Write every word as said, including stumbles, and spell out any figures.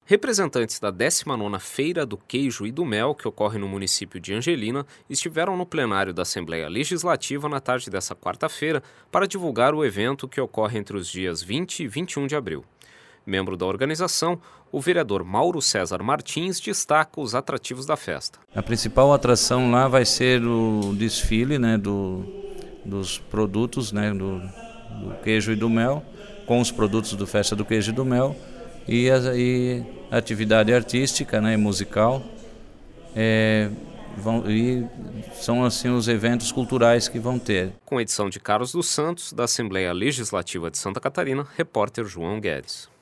Representantes da décima nona Feira do Queijo e do Mel, que ocorre no município de Angelina, estiveram no plenário da Assembleia Legislativa na tarde dessa quarta-feira para divulgar o evento que ocorre entre os dias vinte e vinte e um de abril. Membro da organização, o vereador Mauro César Martins destaca os atrativos da festa. A principal atração lá vai ser o desfile, né, do, dos produtos, né, do, do queijo e do mel, com os produtos do Festa do Queijo e do Mel, e a, e a atividade artística, né, musical, é, vão, e são assim os eventos culturais que vão ter. Com edição de Carlos dos Santos, da Assembleia Legislativa de Santa Catarina, repórter João Guedes.